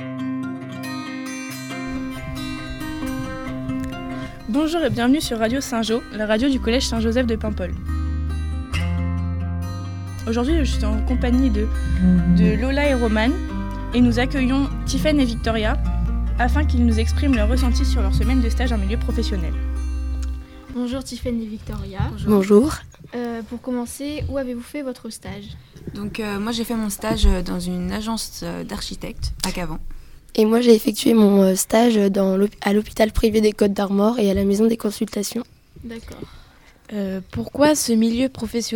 Bonjour et bienvenue sur Radio Saint-Jo, la radio du collège Saint-Joseph de Paimpol. Aujourd'hui, je suis en compagnie de Lola et Roman et nous accueillons Tiffaine et Victoria afin qu'ils nous expriment leurs ressentis sur leur semaine de stage en milieu professionnel. Bonjour Tiffaine et Victoria. Bonjour. Pour commencer, où avez-vous fait votre stage ? Donc moi j'ai fait mon stage dans une agence d'architectes à Cavan. Et moi j'ai effectué mon stage à l'hôpital privé des Côtes-d'Armor et à la maison des consultations. D'accord. Pourquoi ce milieu professionnel ?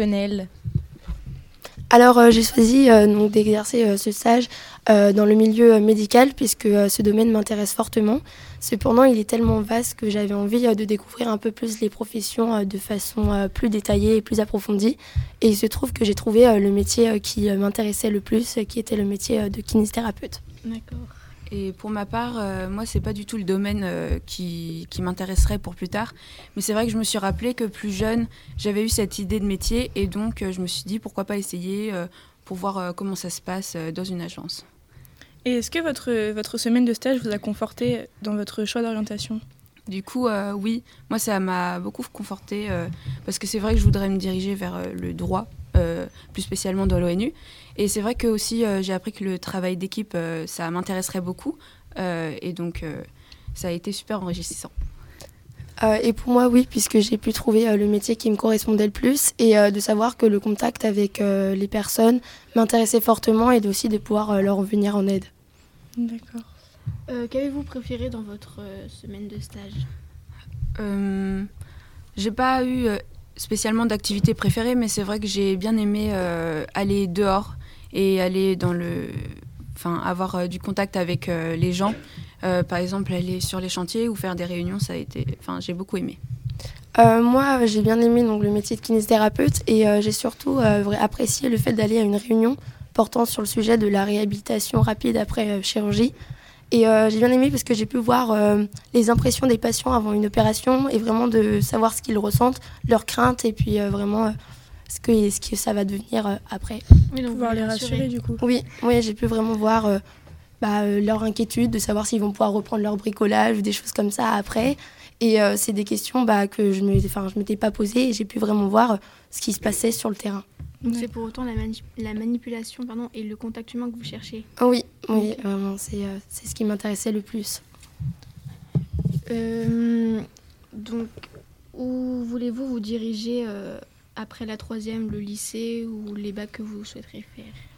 Alors j'ai choisi donc d'exercer ce stage dans le milieu médical puisque ce domaine m'intéresse fortement. Cependant, il est tellement vaste que j'avais envie de découvrir un peu plus les professions de façon plus détaillée et plus approfondie. Et il se trouve que j'ai trouvé le métier qui m'intéressait le plus, qui était le métier de kinésithérapeute. D'accord. Et pour ma part, moi c'est pas du tout le domaine qui m'intéresserait pour plus tard. Mais c'est vrai que je me suis rappelé que plus jeune, j'avais eu cette idée de métier et donc je me suis dit pourquoi pas essayer pour voir comment ça se passe dans une agence. Et est-ce que votre semaine de stage vous a conforté dans votre choix d'orientation ? Du coup, oui, moi ça m'a beaucoup confortée parce que c'est vrai que je voudrais me diriger vers le droit, plus spécialement dans l'ONU. Et c'est vrai que aussi j'ai appris que le travail d'équipe, ça m'intéresserait beaucoup. Et donc ça a été super enrichissant. Et pour moi, oui, puisque j'ai pu trouver le métier qui me correspondait le plus et de savoir que le contact avec les personnes m'intéressait fortement et aussi de pouvoir leur venir en aide. D'accord. Qu'avez-vous préféré dans votre semaine de stage ? J'ai pas eu spécialement d'activité préférée, mais c'est vrai que j'ai bien aimé aller dehors et aller avoir du contact avec les gens. Par exemple, aller sur les chantiers ou faire des réunions, j'ai beaucoup aimé. Moi, j'ai bien aimé donc, le métier de kinésithérapeute et j'ai surtout apprécié le fait d'aller à une réunion portant sur le sujet de la réhabilitation rapide après chirurgie. Et j'ai bien aimé parce que j'ai pu voir les impressions des patients avant une opération et vraiment de savoir ce qu'ils ressentent, leurs craintes et puis vraiment ce que ça va devenir après. Oui, donc Pouvoir les rassurer du coup. Oui, j'ai pu vraiment voir leur inquiétude de savoir s'ils vont pouvoir reprendre leur bricolage ou des choses comme ça après. Et c'est des questions que je m'étais pas posées et j'ai pu vraiment voir ce qui se passait sur le terrain. Donc c'est pour autant la manipulation et le contact humain que vous cherchez. Oui, vraiment, c'est ce qui m'intéressait le plus. Donc, où voulez-vous vous diriger après la troisième, le lycée ou les bacs que vous souhaiteriez faire ?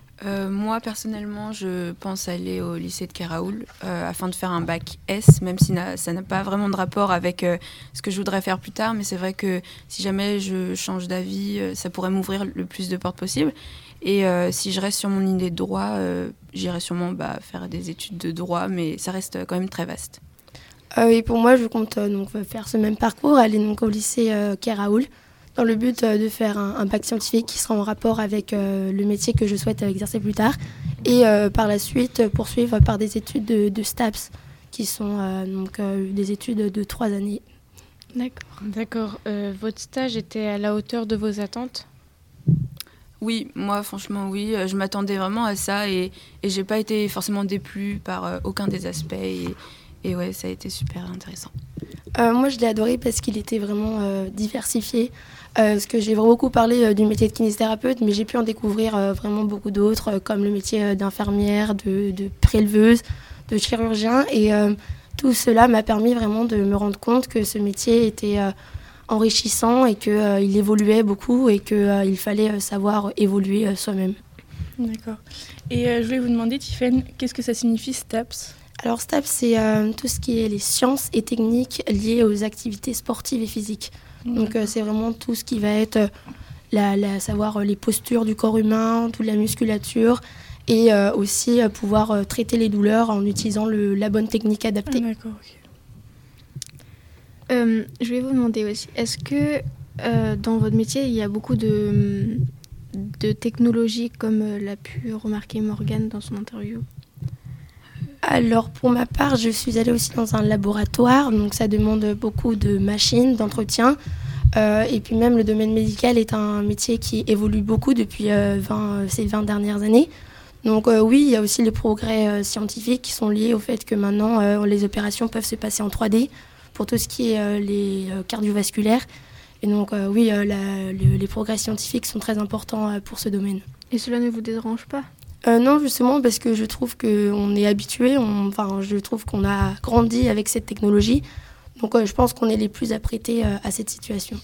Moi, personnellement, je pense aller au lycée de Keraoul afin de faire un bac S, même si ça n'a pas vraiment de rapport avec ce que je voudrais faire plus tard. Mais c'est vrai que si jamais je change d'avis, ça pourrait m'ouvrir le plus de portes possible. Et si je reste sur mon idée de droit, j'irai sûrement faire des études de droit, mais ça reste quand même très vaste. Et pour moi, je compte faire ce même parcours, aller donc, au lycée Keraoul, dans le but de faire un bac scientifique qui sera en rapport avec le métier que je souhaite exercer plus tard. Et par la suite, poursuivre par des études de STAPS, qui sont des études de 3 années. D'accord. Votre stage était à la hauteur de vos attentes ? Oui, moi franchement oui, je m'attendais vraiment à ça et j'ai pas été forcément déplu par aucun des aspects et ouais, ça a été super intéressant. Moi je l'ai adoré parce qu'il était vraiment diversifié, parce que j'ai beaucoup parlé du métier de kinésithérapeute, mais j'ai pu en découvrir vraiment beaucoup d'autres, comme le métier d'infirmière, de préleveuse, de chirurgien, et tout cela m'a permis vraiment de me rendre compte que ce métier était enrichissant et qu'il évoluait beaucoup et qu'il fallait savoir évoluer soi-même. D'accord. Et je voulais vous demander, Tiffaine, qu'est-ce que ça signifie STAPS ? Alors STAPS, c'est tout ce qui est les sciences et techniques liées aux activités sportives et physiques. Donc c'est vraiment tout ce qui va être savoir les postures du corps humain, toute la musculature et aussi pouvoir traiter les douleurs en utilisant la bonne technique adaptée. D'accord, ok. Je vais vous demander aussi, est-ce que dans votre métier, il y a beaucoup de technologies comme l'a pu remarquer Morgane dans son interview ? Alors pour ma part, je suis allée aussi dans un laboratoire, donc ça demande beaucoup de machines, d'entretien. Et puis même le domaine médical est un métier qui évolue beaucoup depuis ces 20 dernières années. Donc oui, il y a aussi les progrès scientifiques qui sont liés au fait que maintenant les opérations peuvent se passer en 3D pour tout ce qui est les cardiovasculaires. Et donc oui, les progrès scientifiques sont très importants pour ce domaine. Et cela ne vous dérange pas ? Non, justement, parce que je trouve qu'on est habitué, je trouve qu'on a grandi avec cette technologie. Donc je pense qu'on est les plus apprêtés à cette situation.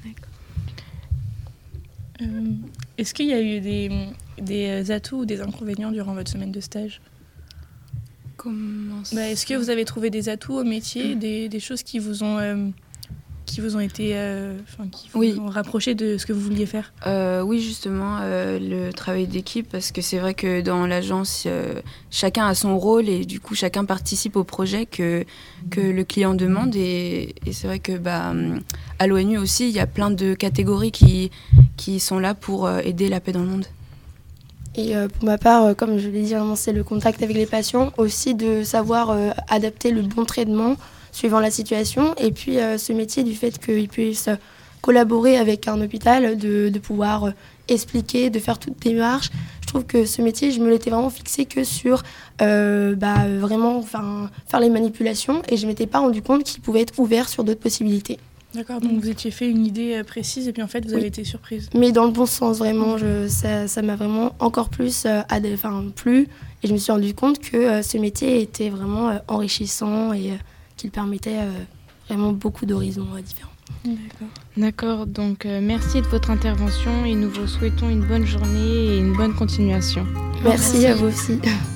Est-ce qu'il y a eu des atouts ou des inconvénients durant votre semaine de stage ? Comment ça ? Est-ce que vous avez trouvé des atouts au métier, des choses qui vous ont été, qui vous ont rapproché de ce que vous vouliez faire ? Oui, justement, le travail d'équipe, parce que c'est vrai que dans l'agence, chacun a son rôle et du coup, chacun participe au projet que le client demande. Et c'est vrai que à l'ONU aussi, il y a plein de catégories qui sont là pour aider la paix dans le monde. Et pour ma part, comme je l'ai dit, c'est le contact avec les patients, aussi de savoir adapter le bon traitement suivant la situation. Et puis ce métier du fait qu'il puisse collaborer avec un hôpital, de pouvoir expliquer, de faire toute démarche. Je trouve que ce métier, je me l'étais vraiment fixé que sur vraiment faire les manipulations. Et je ne m'étais pas rendu compte qu'il pouvait être ouvert sur d'autres possibilités. D'accord, donc vous étiez fait une idée précise et puis en fait vous avez été surprise. Mais dans le bon sens, vraiment, ça m'a vraiment encore plus plu. Et je me suis rendu compte que ce métier était vraiment enrichissant et qu'il permettait vraiment beaucoup d'horizons différents. D'accord, donc merci de votre intervention et nous vous souhaitons une bonne journée et une bonne continuation. Merci à vous aussi.